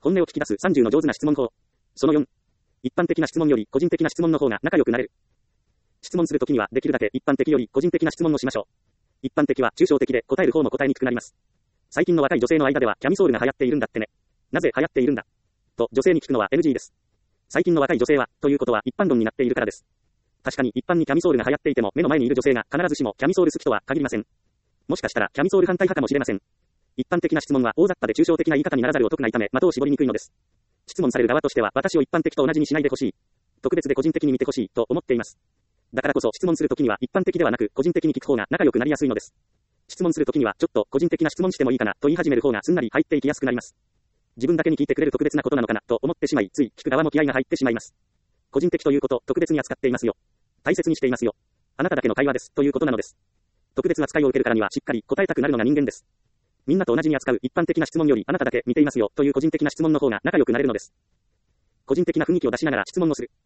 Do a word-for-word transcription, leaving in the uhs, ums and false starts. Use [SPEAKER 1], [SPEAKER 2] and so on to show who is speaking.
[SPEAKER 1] 本音を聞き出すさんじゅうの上手な質問法。そのよん。一般的な質問より個人的な質問の方が仲良くなれる。質問するときにはできるだけ一般的より個人的な質問をしましょう。一般的は抽象的で答える方も答えにくくなります。最近の若い女性の間ではキャミソールが流行っているんだってね。なぜ流行っているんだと女性に聞くのは エヌジー です。最近の若い女性は、ということは一般論になっているからです。確かに一般にキャミソールが流行っていても目の前にいる女性が必ずしもキャミソール好きとは限りません。もしかしたらキャミソール反対派かもしれません。一般的な質問は大雑把で抽象的な言い方にならざるを得ないため的を絞りにくいのです。質問される側としては私を一般的と同じにしないでほしい。特別で個人的に見てほしいと思っています。だからこそ質問するときには一般的ではなく個人的に聞く方が仲良くなりやすいのです。質問するときにはちょっと個人的な質問してもいいかなと言い始める方がすんなり入っていきやすくなります。自分だけに聞いてくれる特別なことなのかなと思ってしまい、つい聞く側も気合が入ってしまいます。個人的ということ、特別に扱っていますよ。大切にしていますよ。あなただけの会話ですということなのです。特別な扱いを受けるからにはしっかり答えたくなるのが人間です。みんなと同じに扱う一般的な質問よりあなただけ見ていますよという個人的な質問の方が仲良くなれるのです。個人的な雰囲気を出しながら質問をする。